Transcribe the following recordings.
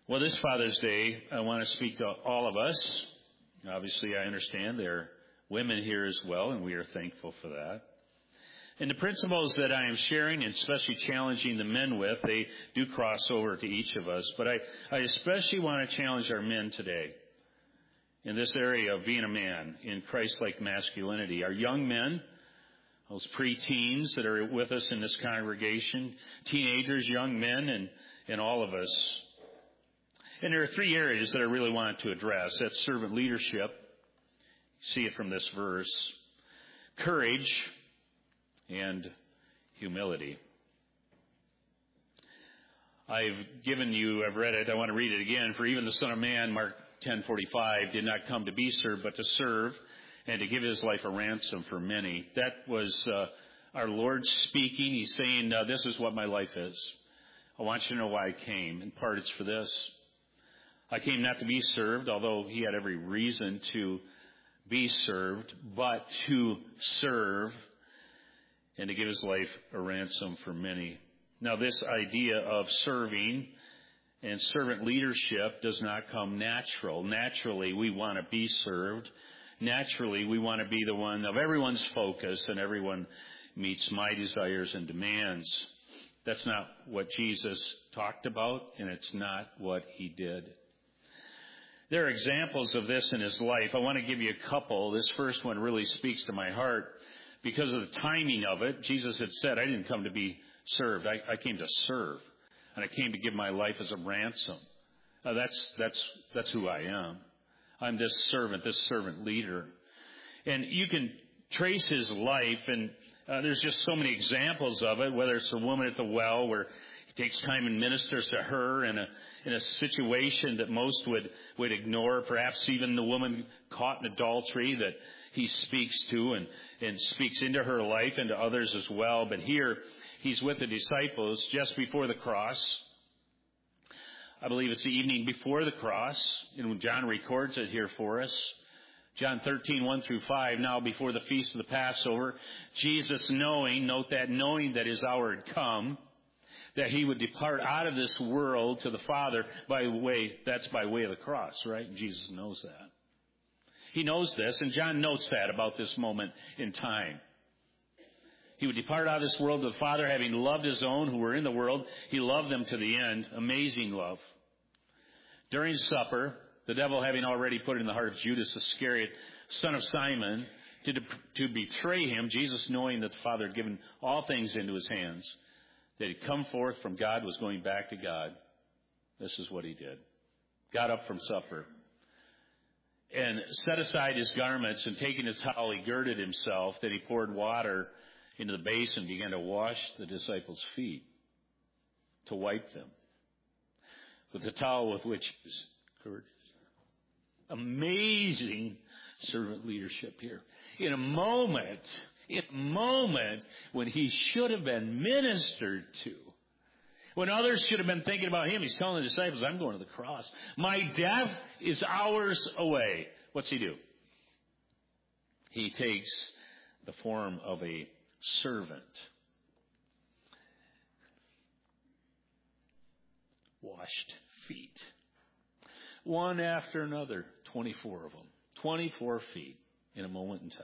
Well, this Father's Day, I want to speak to all of us. Obviously, I understand there are women here as well, and we are thankful for that. And the principles that I am sharing, and especially challenging the men with, they do cross over to each of us. But I especially want to challenge our men today in this area of being a man in Christ-like masculinity. Our young men, those preteens that are with us in this congregation, teenagers, young men, and all of us. And there are three areas that I really want to address. That's servant leadership. See it from this verse. Courage and humility. I've read it. I want to read it again. For even the Son of Man, Mark 10:45, did not come to be served, but to serve and to give his life a ransom for many. That was our Lord speaking. He's saying, this is what my life is. I want you to know why I came. In part, it's for this. I came not to be served, although he had every reason to be served, but to serve and to give his life a ransom for many. Now, this idea of serving and servant leadership does not come natural. Naturally, we want to be served. Naturally, we want to be the one of everyone's focus, and everyone meets my desires and demands. That's not what Jesus talked about, and it's not what he did. There are examples of this in his life. I want to give you a couple. This first one really speaks to my heart because of the timing of it. Jesus had said, I didn't come to be served. I came to serve, and I came to give my life as a ransom. That's who I am. I'm this servant leader. And you can trace his life, and there's just so many examples of it, whether it's the woman at the well where he takes time and ministers to her in a situation that most would ignore, perhaps even the woman caught in adultery that he speaks to and speaks into her life and to others as well. But here, he's with the disciples just before the cross. I believe it's the evening before the cross, and John records it here for us. John 13:1-5, now before the feast of the Passover, Jesus knowing that his hour had come, that he would depart out of this world to the Father by way of the cross, right? And Jesus knows that. He knows this, and John notes that about this moment in time. He would depart out of this world to the Father, having loved his own who were in the world. He loved them to the end. Amazing love. During supper, the devil having already put it in the heart of Judas Iscariot, son of Simon, to betray him, Jesus knowing that the Father had given all things into his hands, that he'd come forth from God, was going back to God. This is what he did. Got up from supper and set aside his garments, and taking his towel, he girded himself. Then he poured water into the basin and began to wash the disciples' feet, to wipe them with the towel with which he was girded. Amazing servant leadership here. In a moment when he should have been ministered to, when others should have been thinking about him, he's telling the disciples, I'm going to the cross. My death is hours away. What's he do? He takes the form of a servant. Washed feet. One after another, 24 of them. 24 feet in a moment in time.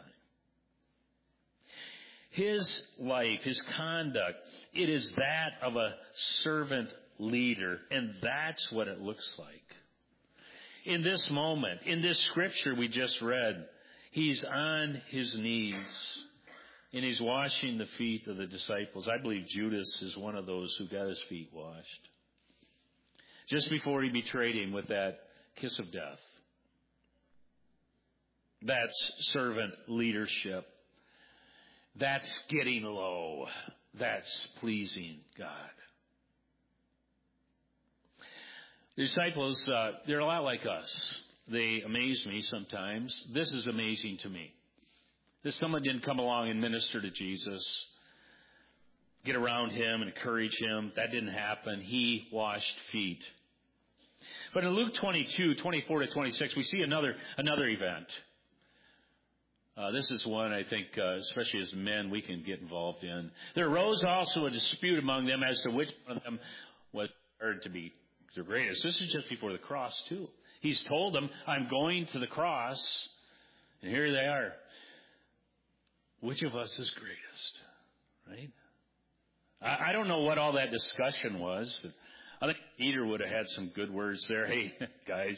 His life, his conduct, it is that of a servant leader, and that's what it looks like. In this moment, in this scripture we just read, he's on his knees, and he's washing the feet of the disciples. I believe Judas is one of those who got his feet washed. Just before he betrayed him with that kiss of death. That's servant leadership. That's getting low. That's pleasing God. The disciples, they're a lot like us. They amaze me sometimes. This is amazing to me. That someone didn't come along and minister to Jesus, get around him and encourage him. That didn't happen. He washed feet. But in Luke 22:24-26, we see another event. This is one I think, especially as men, we can get involved in. There arose also a dispute among them as to which one of them was to be the greatest. This is just before the cross, too. He's told them, I'm going to the cross, and here they are. Which of us is greatest? Right? I don't know what all that discussion was. I think Peter would have had some good words there. Hey, guys,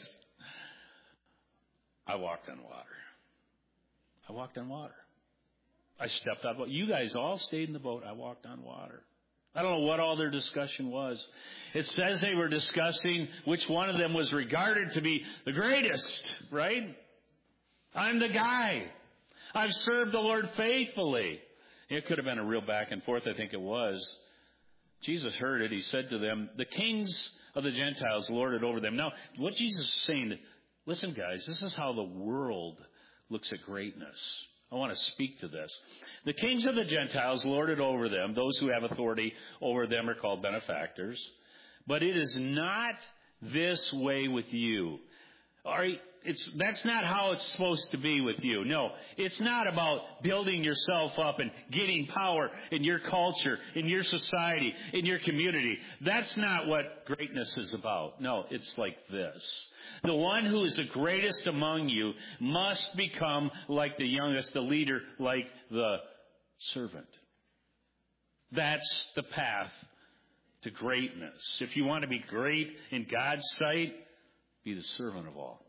I walked on water. I walked on water. I stepped out. You guys all stayed in the boat. I walked on water. I don't know what all their discussion was. It says they were discussing which one of them was regarded to be the greatest, right? I'm the guy. I've served the Lord faithfully. It could have been a real back and forth. I think it was. Jesus heard it. He said to them, the kings of the Gentiles lord it over them. Now, what Jesus is saying, listen, guys, this is how the world looks at greatness. I want to speak to this. The kings of the Gentiles lord it over them. Those who have authority over them are called benefactors. But it is not this way with you. All right, that's not how it's supposed to be with you. No, it's not about building yourself up and getting power in your culture, in your society, in your community. That's not what greatness is about. No, it's like this. The one who is the greatest among you must become like the youngest, the leader like the servant. That's the path to greatness. If you want to be great in God's sight, be the servant of all.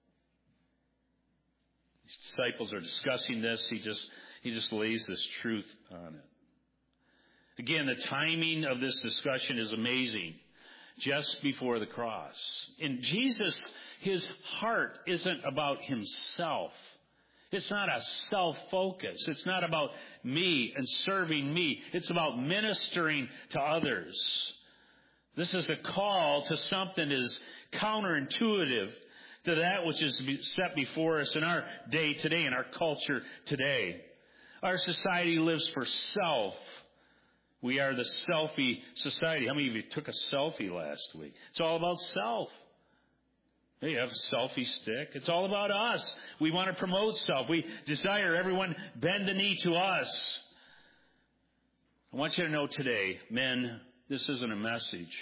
These disciples are discussing this. He just lays this truth on it. Again, the timing of this discussion is amazing. Just before the cross. In Jesus, his heart isn't about himself. It's not a self-focus. It's not about me and serving me. It's about ministering to others. This is a call to something that is counterintuitive to that which is set before us in our day today, in our culture today. Our society lives for self. We are the selfie society. How many of you took a selfie last week? It's all about self. You have a selfie stick. It's all about us. We want to promote self. We desire everyone bend the knee to us. I want you to know today, men, this isn't a message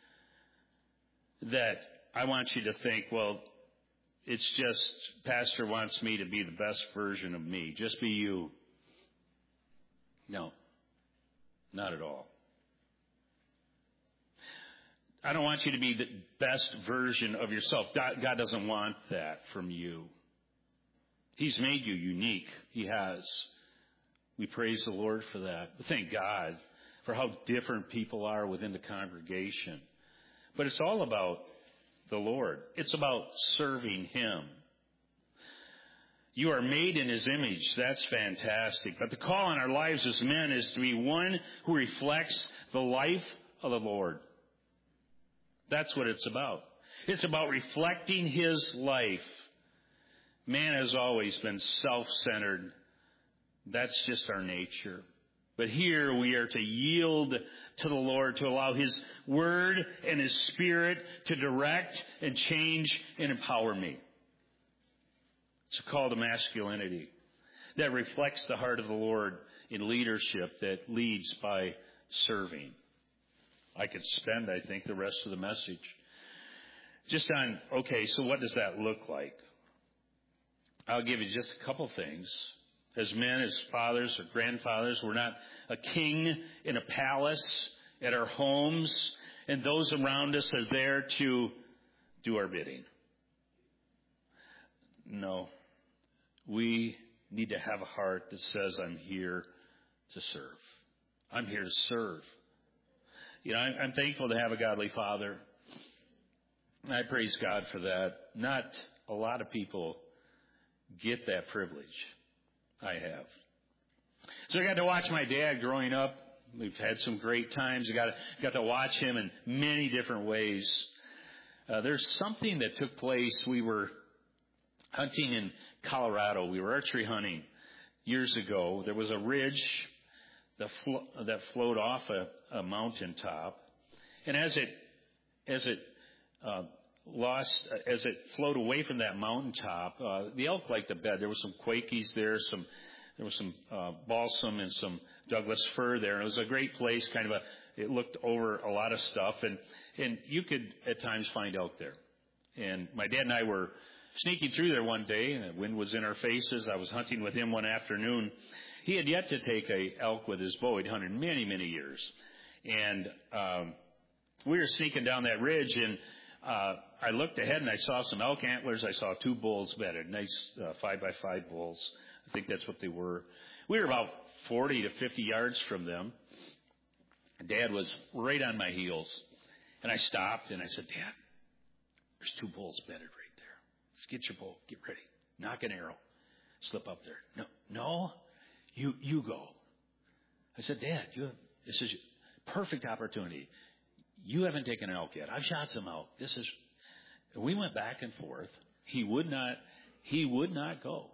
that I want you to think, well, it's just Pastor wants me to be the best version of me. Just be you. No. Not at all. I don't want you to be the best version of yourself. God doesn't want that from you. He's made you unique. He has. We praise the Lord for that. But thank God for how different people are within the congregation. But it's all about the Lord. It's about serving Him. You are made in His image. That's fantastic. But the call on our lives as men is to be one who reflects the life of the Lord. That's what it's about. It's about reflecting His life. Man has always been self-centered. That's just our nature. But here we are to yield to the Lord, to allow His Word and His Spirit to direct and change and empower me. It's a call to masculinity that reflects the heart of the Lord in leadership that leads by serving. I could spend, I think, the rest of the message just on, okay, so what does that look like? I'll give you just a couple things. As men, as fathers or grandfathers, we're not a king in a palace at our homes, and those around us are there to do our bidding. No. We need to have a heart that says, I'm here to serve. I'm here to serve. You know, I'm thankful to have a godly father. I praise God for that. Not a lot of people get that privilege. I have. So I got to watch my dad growing up. We've had some great times. I got to watch him in many different ways. There's something that took place. We were hunting in Colorado. We were archery hunting years ago. There was a ridge that flowed off a mountaintop, and as it flowed away from that mountaintop, the elk liked to bed. There was some quakies there, there was some balsam and some Douglas fir there. And it was a great place, it looked over a lot of stuff. And you could at times find elk there. And my dad and I were sneaking through there one day, and the wind was in our faces. I was hunting with him one afternoon. He had yet to take a elk with his bow. He'd hunted many, many years. And we were sneaking down that ridge, and I looked ahead, and I saw some elk antlers. I saw 2 bulls bedded, nice 5x5 bulls. I think that's what they were. We were about 40 to 50 yards from them. Dad was right on my heels. And I stopped, and I said, Dad, there's 2 bulls bedded right there. Let's get your bow. Get ready. Knock an arrow. Slip up there. No, you go. I said, Dad, this is a perfect opportunity. You haven't taken an elk yet. I've shot some elk. We went back and forth. He would not go.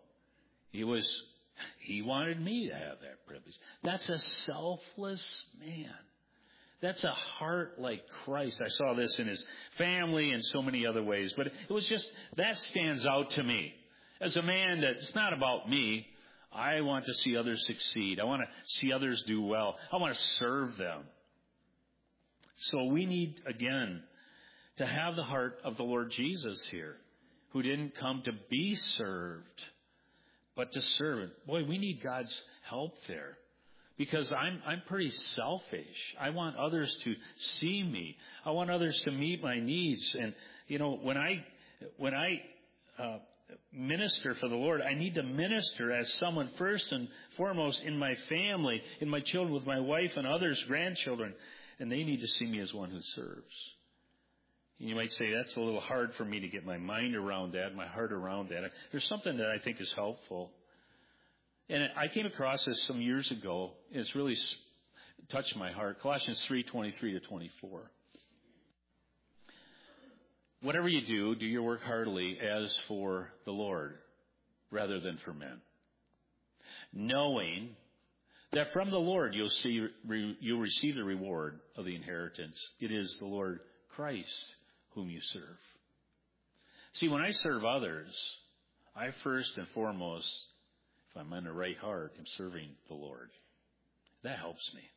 He wanted me to have that privilege. That's a selfless man. That's a heart like Christ. I saw this in his family and so many other ways. But it was just, that stands out to me. As a man, that it's not about me. I want to see others succeed. I want to see others do well. I want to serve them. So we need, again, to have the heart of the Lord Jesus here, who didn't come to be served, but to serve. Boy, we need God's help there. Because I'm pretty selfish. I want others to see me. I want others to meet my needs. And, when I minister for the Lord, I need to minister as someone first and foremost in my family, in my children, with my wife and others, grandchildren. And they need to see me as one who serves. And you might say, that's a little hard for me to get my mind around that, my heart around that. There's something that I think is helpful. And I came across this some years ago, and it's really touched my heart. Colossians 3:23-24. Whatever you do, do your work heartily as for the Lord, rather than for men. Knowing that from the Lord you'll receive the reward of the inheritance. It is the Lord Christ whom you serve. See, when I serve others, I first and foremost, if I'm in the right heart, I'm serving the Lord. That helps me.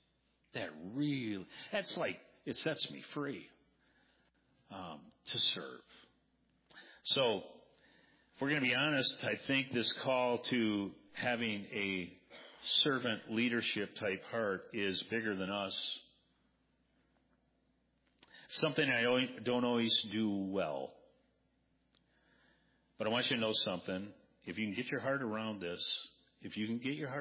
It sets me free to serve. So, if we're going to be honest, I think this call to having a servant leadership type heart is bigger than us. Something I don't always do well. But I want you to know something. If you can get your heart around this, if you can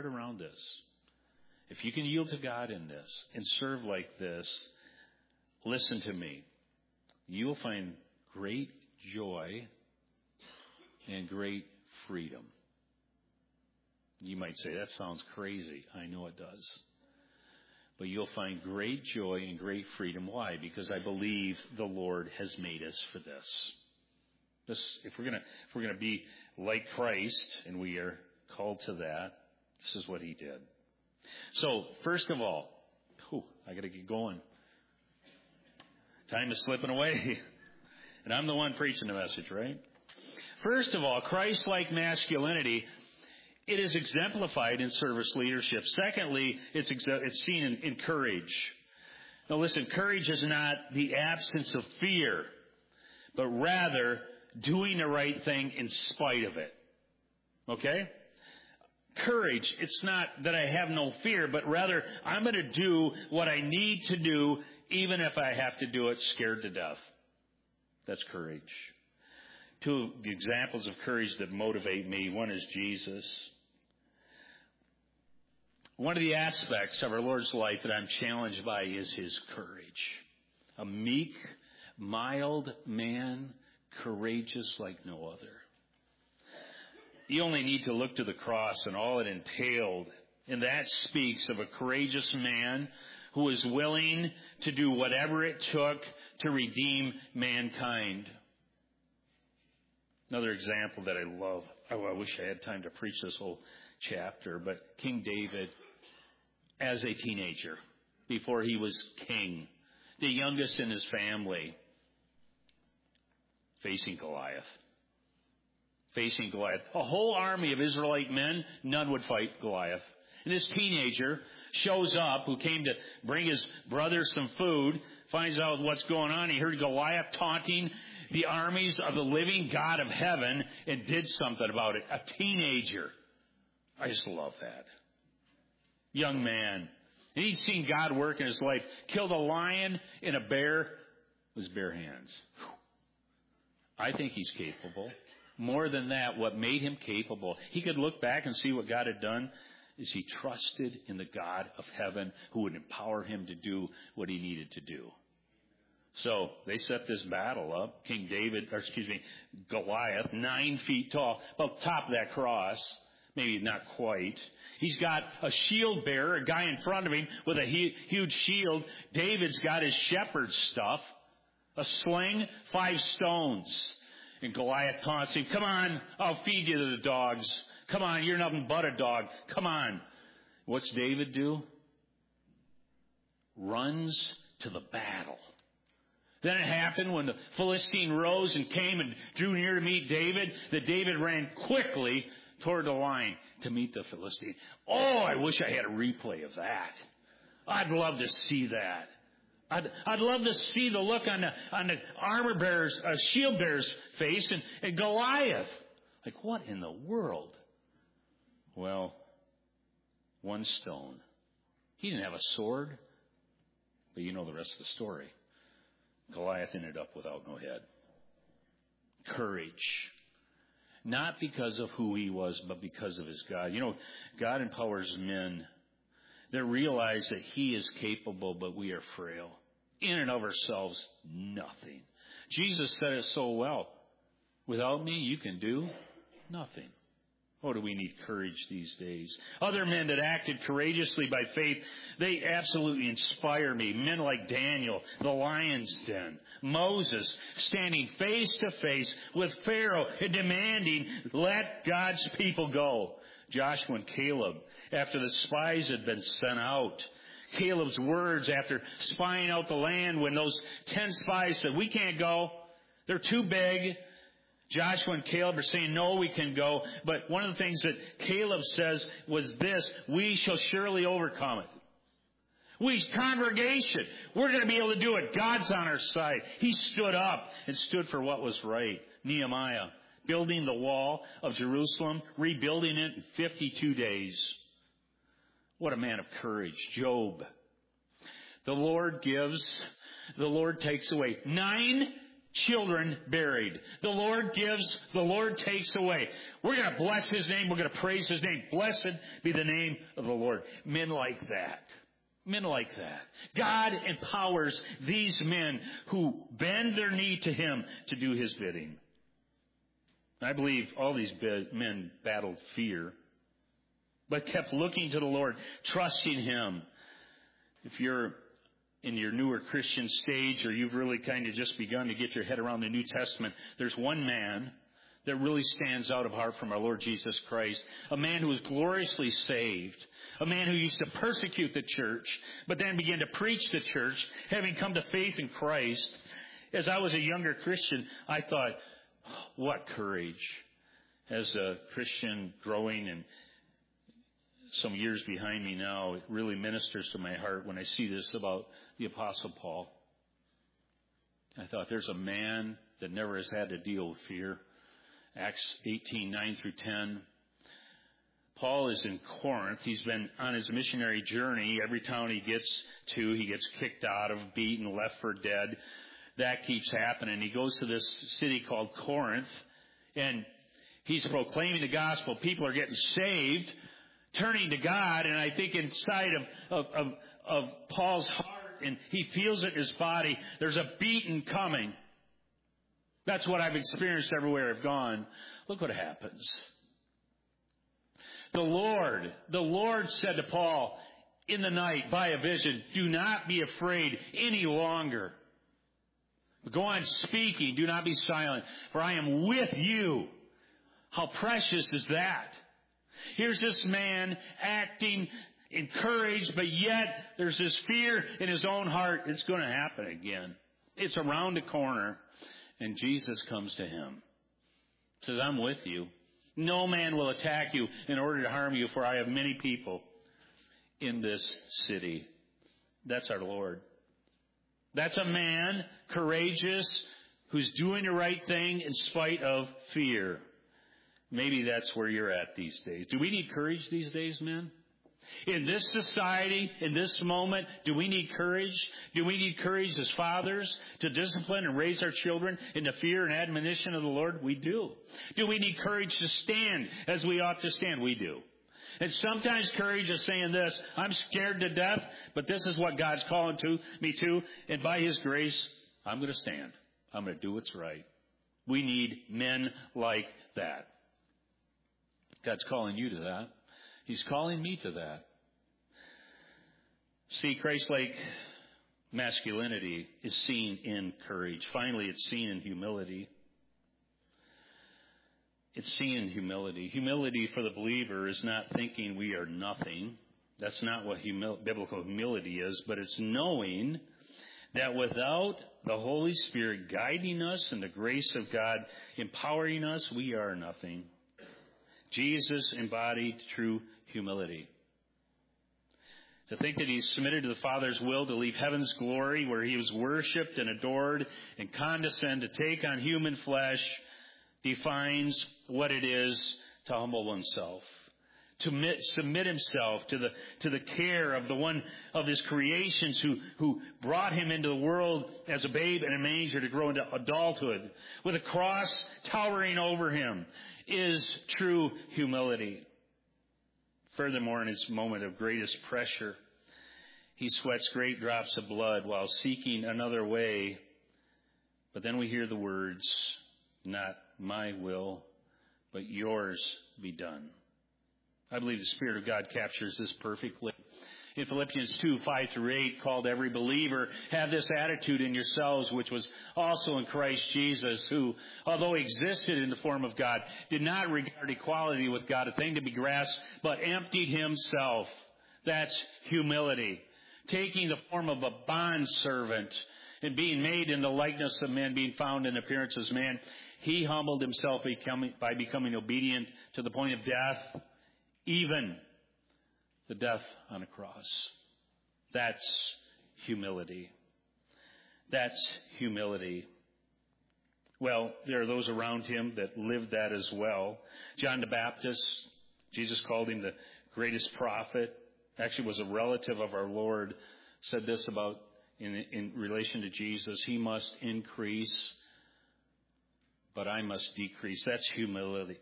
yield to God in this and serve like this, listen to me. You will find great joy and great freedom. You might say, that sounds crazy. I know it does. But you'll find great joy and great freedom. Why? Because I believe the Lord has made us for this. If we're gonna be like Christ, and we are called to that, this is what he did. So, first of all, I got to get going. Time is slipping away. And I'm the one preaching the message, right? First of all, Christ-like masculinity, it is exemplified in service leadership. Secondly, it's seen in courage. Now listen, courage is not the absence of fear, but rather doing the right thing in spite of it. Okay? Courage, it's not that I have no fear, but rather I'm going to do what I need to do, even if I have to do it scared to death. That's courage. 2 examples of courage that motivate me. One is Jesus. One of the aspects of our Lord's life that I'm challenged by is his courage. A meek, mild man, courageous like no other. You only need to look to the cross and all it entailed. And that speaks of a courageous man who was willing to do whatever it took to redeem mankind. Another example that I love. I wish I had time to preach this whole chapter, but King David, as a teenager, before he was king, the youngest in his family, facing Goliath. A whole army of Israelite men, none would fight Goliath. And this teenager shows up, who came to bring his brother some food, finds out what's going on. He heard Goliath taunting the armies of the living God of heaven and did something about it. A teenager. I just love that. Young man. And he's seen God work in his life. Killed a lion and a bear with his bare hands. I think he's capable. More than that, what made him capable, he could look back and see what God had done, is he trusted in the God of heaven who would empower him to do what he needed to do. So they set this battle up. Goliath, 9 feet tall, about the top of that cross. Maybe not quite. He's got a shield bearer, a guy in front of him with a huge shield. David's got his shepherd stuff, a sling, 5 stones. And Goliath taunts him, come on, I'll feed you to the dogs. Come on, you're nothing but a dog. Come on. What's David do? Runs to the battle. Then it happened when the Philistine rose and came and drew near to meet David, that David ran quickly toward the line to meet the Philistine. Oh, I wish I had a replay of that. I'd love to see that. I'd love to see the look on the armor bearer's, shield bearer's face and Goliath. Like, what in the world? Well, 1 stone. He didn't have a sword, but you know the rest of the story. Goliath ended up without no head. Courage. Not because of who he was, but because of his God. You know, God empowers men that realize that he is capable, but we are frail. In and of ourselves, nothing. Jesus said it so well. Without me, you can do nothing. Oh, do we need courage these days? Other men that acted courageously by faith, they absolutely inspire me. Men like Daniel, the lion's den. Moses, standing face to face with Pharaoh and demanding, let God's people go. Joshua and Caleb, after the spies had been sent out. Caleb's words after spying out the land when those 10 spies said, we can't go. They're too big. Joshua and Caleb are saying, no, we can go. But one of the things that Caleb says was this, we shall surely overcome it. Congregation, we're going to be able to do it. God's on our side. He stood up and stood for what was right. Nehemiah, building the wall of Jerusalem, rebuilding it in 52 days. What a man of courage. Job. The Lord gives, the Lord takes away. 9 children buried. The Lord gives, the Lord takes away. We're going to bless his name. We're going to praise his name. Blessed be the name of the Lord. Men like that. Men like that. God empowers these men who bend their knee to him to do his bidding. I believe all these men battled fear, but kept looking to the Lord, trusting him. If you're in your newer Christian stage, or you've really kind of just begun to get your head around the New Testament, there's one man that really stands out apart from our Lord Jesus Christ. A man who was gloriously saved. A man who used to persecute the church, but then began to preach the church, having come to faith in Christ. As I was a younger Christian, I thought, what courage. As a Christian growing and some years behind me now, it really ministers to my heart when I see this about the Apostle Paul. I thought, there's a man that never has had to deal with fear. Acts 18:9-10. Paul is in Corinth. He's been on his missionary journey. Every town he gets to, he gets kicked out of, beaten, left for dead. That keeps happening. He goes to this city called Corinth, and he's proclaiming the gospel. People are getting saved, turning to God, and I think inside of Paul's heart, and he feels it in his body, there's a beating coming. That's what I've experienced everywhere I've gone. Look what happens. The Lord said to Paul in the night by a vision, do not be afraid any longer. But go on speaking, do not be silent, for I am with you. How precious is that? Here's this man acting encouraged, but yet there's this fear in his own heart. It's going to happen again. It's around the corner. And Jesus comes to him. Says, I'm with you. No man will attack you in order to harm you, for I have many people in this city. That's our Lord. That's a man, courageous, who's doing the right thing in spite of fear. Maybe that's where you're at these days. Do we need courage these days, men? In this society, in this moment, do we need courage? Do we need courage as fathers to discipline and raise our children in the fear and admonition of the Lord? We do. Do we need courage to stand as we ought to stand? We do. And sometimes courage is saying this, I'm scared to death, but this is what God's calling me to, and by His grace, I'm going to stand. I'm going to do what's right. We need men like that. God's calling you to that. He's calling me to that. See, Christ-like masculinity is seen in courage. Finally, it's seen in humility. It's seen in humility. Humility for the believer is not thinking we are nothing. That's not what biblical humility is, but it's knowing that without the Holy Spirit guiding us and the grace of God empowering us, we are nothing. Jesus embodied true humility. To think that He submitted to the Father's will to leave heaven's glory where He was worshipped and adored and condescend to take on human flesh defines what it is to humble oneself. To submit himself to the care of the one of His creations who brought Him into the world as a babe in a manger to grow into adulthood with a cross towering over Him is true humility. Furthermore, in His moment of greatest pressure, He sweats great drops of blood while seeking another way. But then we hear the words, not my will, but yours be done. I believe the Spirit of God captures this perfectly. In Philippians 2:5-8, called every believer, have this attitude in yourselves, which was also in Christ Jesus, who, although He existed in the form of God, did not regard equality with God a thing to be grasped, but emptied Himself. That's humility. Taking the form of a bondservant and being made in the likeness of men, being found in appearance as man, He humbled Himself by becoming obedient to the point of death, even the death on a cross. That's humility. That's humility. Well, there are those around Him that lived that as well. John the Baptist, Jesus called him the greatest prophet, actually was a relative of our Lord, said this about in relation to Jesus, He must increase, but I must decrease. That's humility.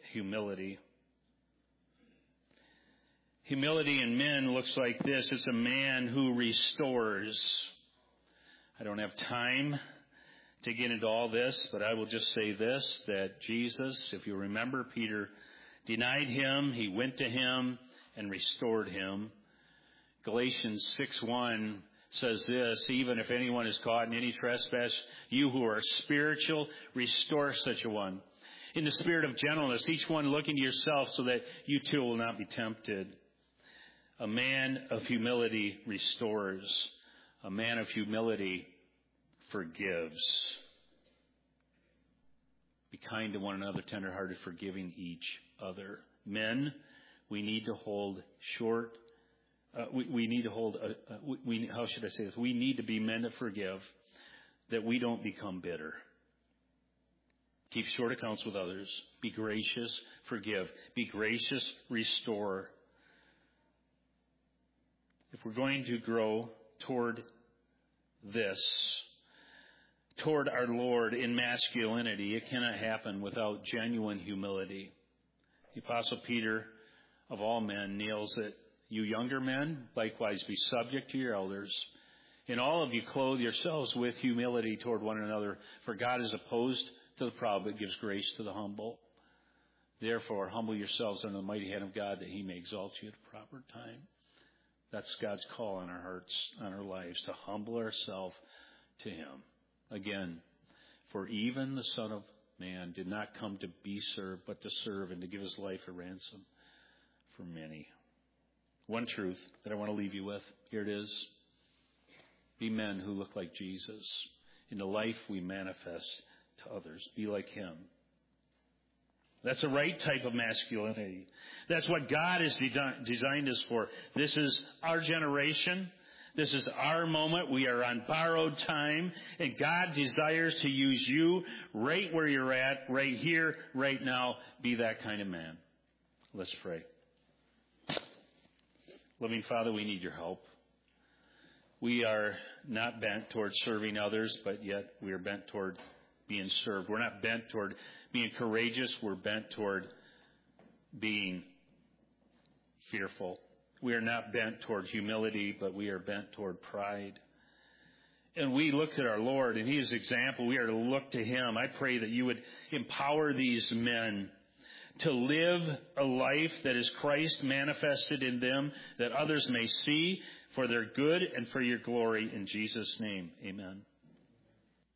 Humility in men looks like this. It's a man who restores. I don't have time to get into all this, but I will just say this, that Jesus, if you remember, Peter denied Him. He went to Him and restored him. Galatians 6:1 says this, even if anyone is caught in any trespass, you who are spiritual, restore such a one. In the spirit of gentleness, each one looking to yourself so that you too will not be tempted. A man of humility restores. A man of humility forgives. Be kind to one another, tenderhearted, forgiving each other. Men, we need to hold short. We need to hold. How should I say this? We need to be men that forgive, that we don't become bitter. Keep short accounts with others. Be gracious, forgive. Be gracious, restore. If we're going to grow toward this, toward our Lord in masculinity, it cannot happen without genuine humility. The Apostle Peter, of all men, nails it. You younger men, likewise be subject to your elders. In all of you clothe yourselves with humility toward one another, for God is opposed to the proud, but gives grace to the humble. Therefore, humble yourselves under the mighty hand of God, that He may exalt you at a proper time. That's God's call on our hearts, on our lives, to humble ourselves to Him. Again, for even the Son of Man did not come to be served, but to serve and to give His life a ransom for many. One truth that I want to leave you with, here it is. Be men who look like Jesus. In the life we manifest to others, be like Him. That's the right type of masculinity. That's what God has designed us for. This is our generation. This is our moment. We are on borrowed time, and God desires to use you right where you're at, right here, right now. Be that kind of man. Let's pray. Loving Father, we need your help. We are not bent toward serving others, but yet we are bent toward being served. We're not bent toward being courageous. We're bent toward being fearful. We are not bent toward humility, but we are bent toward pride. And we looked at our Lord, and He is example. We are to look to Him. I pray that you would empower these men to live a life that is Christ manifested in them, that others may see for their good and for your glory. In Jesus' name, amen.